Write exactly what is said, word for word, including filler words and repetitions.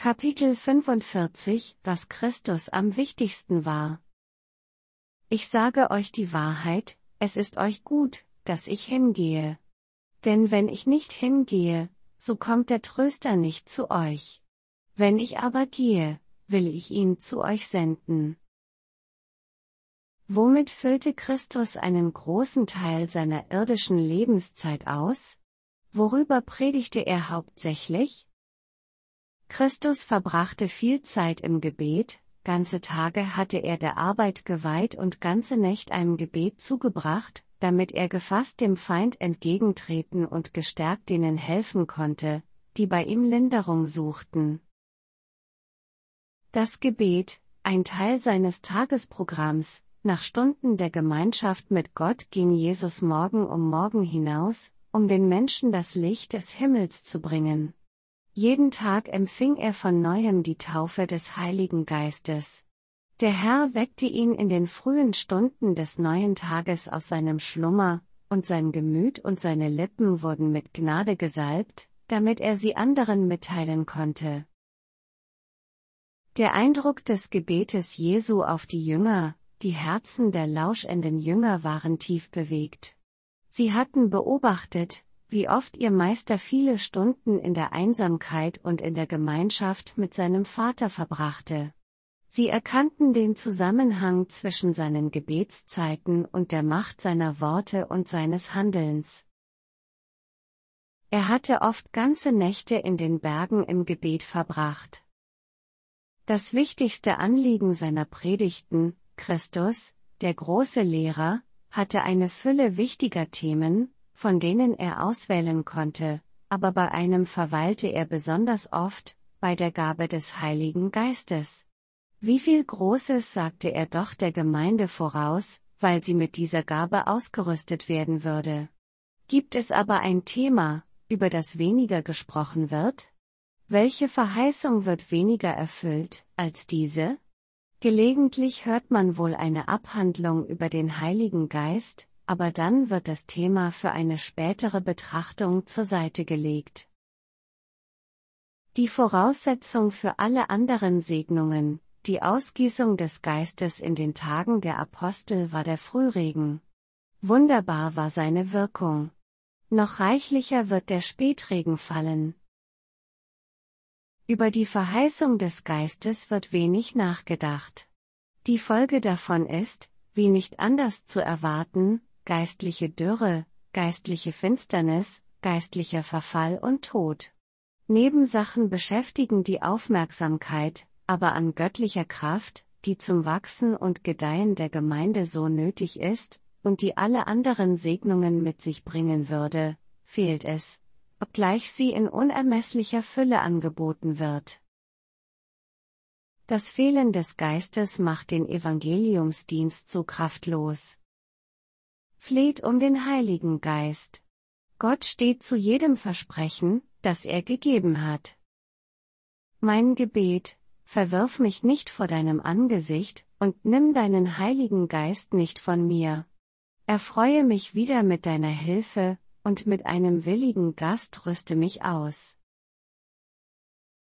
Kapitel fünfundvierzig, was Christus am wichtigsten war. Ich sage euch die Wahrheit, es ist euch gut, dass ich hingehe. Denn wenn ich nicht hingehe, so kommt der Tröster nicht zu euch. Wenn ich aber gehe, will ich ihn zu euch senden. Womit füllte Christus einen großen Teil seiner irdischen Lebenszeit aus? Worüber predigte er hauptsächlich? Christus verbrachte viel Zeit im Gebet, ganze Tage hatte er der Arbeit geweiht und ganze Nächte einem Gebet zugebracht, damit er gefasst dem Feind entgegentreten und gestärkt denen helfen konnte, die bei ihm Linderung suchten. Das Gebet, ein Teil seines Tagesprogramms, nach Stunden der Gemeinschaft mit Gott ging Jesus Morgen um Morgen hinaus, um den Menschen das Licht des Himmels zu bringen. Jeden Tag empfing er von neuem die Taufe des Heiligen Geistes. Der Herr weckte ihn in den frühen Stunden des neuen Tages aus seinem Schlummer, und sein Gemüt und seine Lippen wurden mit Gnade gesalbt, damit er sie anderen mitteilen konnte. Der Eindruck des Gebetes Jesu auf die Jünger, die Herzen der lauschenden Jünger waren tief bewegt. Sie hatten beobachtet, wie oft ihr Meister viele Stunden in der Einsamkeit und in der Gemeinschaft mit seinem Vater verbrachte. Sie erkannten den Zusammenhang zwischen seinen Gebetszeiten und der Macht seiner Worte und seines Handelns. Er hatte oft ganze Nächte in den Bergen im Gebet verbracht. Das wichtigste Anliegen seiner Predigten, Christus, der große Lehrer, hatte eine Fülle wichtiger Themen, von denen er auswählen konnte, aber bei einem verweilte er besonders oft, bei der Gabe des Heiligen Geistes. Wie viel Großes sagte er doch der Gemeinde voraus, weil sie mit dieser Gabe ausgerüstet werden würde. Gibt es aber ein Thema, über das weniger gesprochen wird? Welche Verheißung wird weniger erfüllt, als diese? Gelegentlich hört man wohl eine Abhandlung über den Heiligen Geist, aber dann wird das Thema für eine spätere Betrachtung zur Seite gelegt. Die Voraussetzung für alle anderen Segnungen, die Ausgießung des Geistes in den Tagen der Apostel war der Frühregen. Wunderbar war seine Wirkung. Noch reichlicher wird der Spätregen fallen. Über die Verheißung des Geistes wird wenig nachgedacht. Die Folge davon ist, wie nicht anders zu erwarten, geistliche Dürre, geistliche Finsternis, geistlicher Verfall und Tod. Nebensachen beschäftigen die Aufmerksamkeit, aber an göttlicher Kraft, die zum Wachsen und Gedeihen der Gemeinde so nötig ist, und die alle anderen Segnungen mit sich bringen würde, fehlt es, obgleich sie in unermesslicher Fülle angeboten wird. Das Fehlen des Geistes macht den Evangeliumsdienst so kraftlos. Fleht um den Heiligen Geist. Gott steht zu jedem Versprechen, das er gegeben hat. Mein Gebet, verwirf mich nicht vor deinem Angesicht, und nimm deinen Heiligen Geist nicht von mir. Erfreue mich wieder mit deiner Hilfe, und mit einem willigen Gast rüste mich aus.